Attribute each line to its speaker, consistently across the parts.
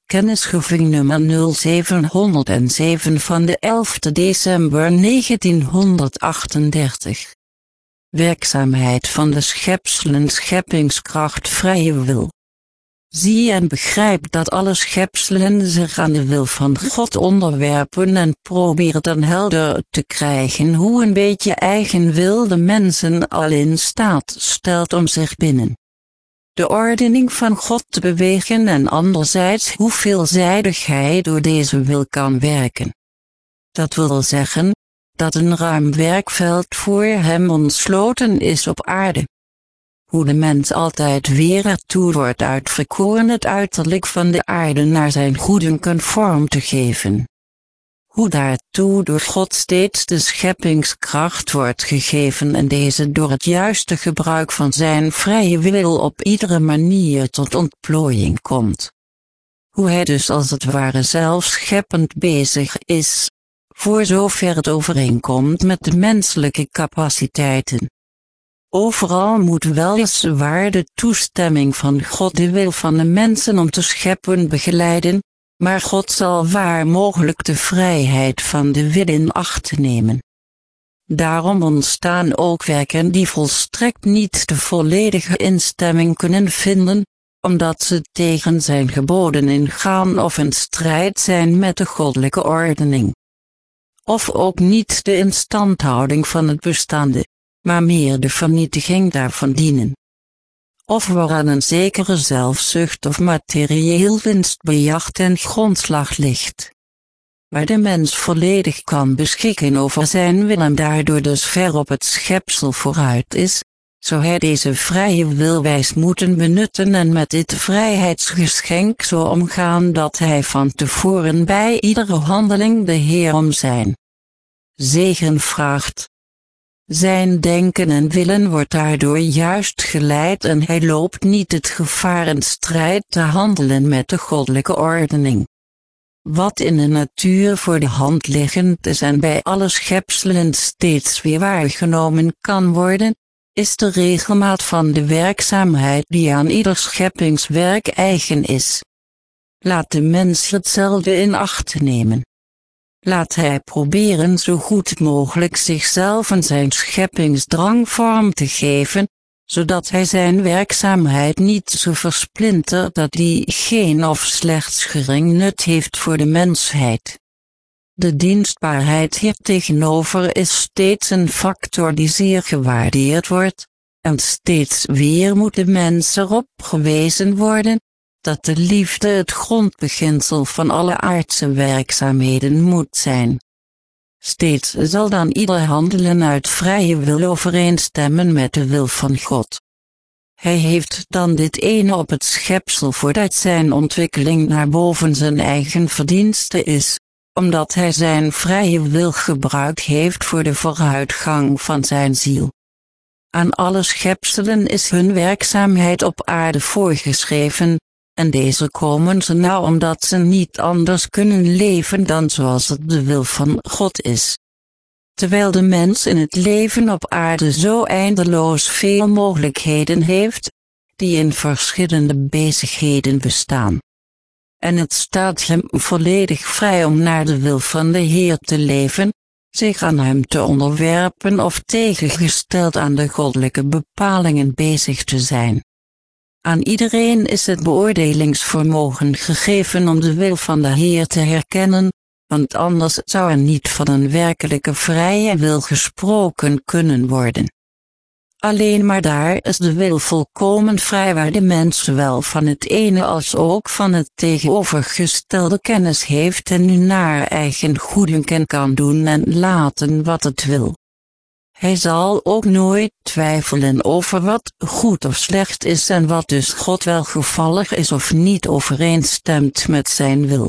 Speaker 1: Kennisgeving nummer 0707 van de 11 december 1938. Werkzaamheid van de schepselen, scheppingskracht, vrije wil. Zie en begrijp dat alle schepselen zich aan de wil van God onderwerpen en probeer dan helder te krijgen hoe een beetje eigen wil de mensen al in staat stelt om zich binnen de ordening van God te bewegen en anderzijds hoe veelzijdig hij door deze wil kan werken. Dat wil zeggen, dat een ruim werkveld voor hem ontsloten is op aarde. Hoe de mens altijd weer ertoe wordt uitverkoren het uiterlijk van de aarde naar zijn goedkeuren vorm te geven. Hoe daartoe door God steeds de scheppingskracht wordt gegeven en deze door het juiste gebruik van zijn vrije wil op iedere manier tot ontplooiing komt. Hoe hij dus als het ware zelf scheppend bezig is, voor zover het overeenkomt met de menselijke capaciteiten. Overal moet weliswaar de toestemming van God de wil van de mensen om te scheppen begeleiden, maar God zal waar mogelijk de vrijheid van de wil in acht nemen. Daarom ontstaan ook werken die volstrekt niet de volledige instemming kunnen vinden, omdat ze tegen zijn geboden ingaan of in strijd zijn met de goddelijke ordening. Of ook niet de instandhouding van het bestaande, maar meer de vernietiging daarvan dienen. Of waaraan een zekere zelfzucht of materieel winstbejag ten grondslag ligt. Waar de mens volledig kan beschikken over zijn wil en daardoor dus ver op het schepsel vooruit is, zou hij deze vrije wil wijs moeten benutten en met dit vrijheidsgeschenk zo omgaan dat hij van tevoren bij iedere handeling de Heer om zijn zegen vraagt. Zijn denken en willen wordt daardoor juist geleid en hij loopt niet het gevaar in strijd te handelen met de goddelijke ordening. Wat in de natuur voor de hand liggend is en bij alle schepselen steeds weer waargenomen kan worden, is de regelmaat van de werkzaamheid die aan ieder scheppingswerk eigen is. Laat de mens hetzelfde in acht nemen. Laat hij proberen zo goed mogelijk zichzelf en zijn scheppingsdrang vorm te geven, zodat hij zijn werkzaamheid niet zo versplintert dat die geen of slechts gering nut heeft voor de mensheid. De dienstbaarheid hiertegenover is steeds een factor die zeer gewaardeerd wordt, en steeds weer moet de mens erop gewezen worden, dat de liefde het grondbeginsel van alle aardse werkzaamheden moet zijn. Steeds zal dan ieder handelen uit vrije wil overeenstemmen met de wil van God. Hij heeft dan dit ene op het schepsel voordat zijn ontwikkeling naar boven zijn eigen verdienste is, omdat hij zijn vrije wil gebruikt heeft voor de vooruitgang van zijn ziel. Aan alle schepselen is hun werkzaamheid op aarde voorgeschreven, en deze komen ze nou omdat ze niet anders kunnen leven dan zoals het de wil van God is. Terwijl de mens in het leven op aarde zo eindeloos veel mogelijkheden heeft, die in verschillende bezigheden bestaan. En het staat hem volledig vrij om naar de wil van de Heer te leven, zich aan hem te onderwerpen of tegengesteld aan de goddelijke bepalingen bezig te zijn. Aan iedereen is het beoordelingsvermogen gegeven om de wil van de Heer te herkennen, want anders zou er niet van een werkelijke vrije wil gesproken kunnen worden. Alleen maar daar is de wil volkomen vrij waar de mens zowel van het ene als ook van het tegenovergestelde kennis heeft en nu naar eigen goedkeuren kan doen en laten wat het wil. Hij zal ook nooit twijfelen over wat goed of slecht is en wat dus God welgevallig is of niet overeenstemt met zijn wil.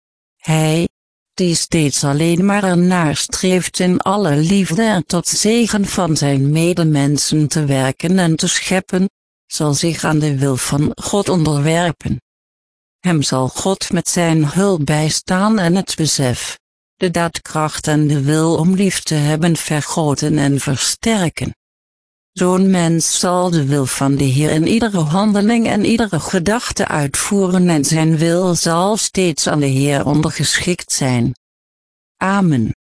Speaker 1: Hij, die steeds alleen maar ernaar streeft in alle liefde en tot zegen van zijn medemensen te werken en te scheppen, zal zich aan de wil van God onderwerpen. Hem zal God met zijn hulp bijstaan en het besef, de daadkracht en de wil om lief te hebben vergroten en versterken. Zo'n mens zal de wil van de Heer in iedere handeling en iedere gedachte uitvoeren en zijn wil zal steeds aan de Heer ondergeschikt zijn. Amen.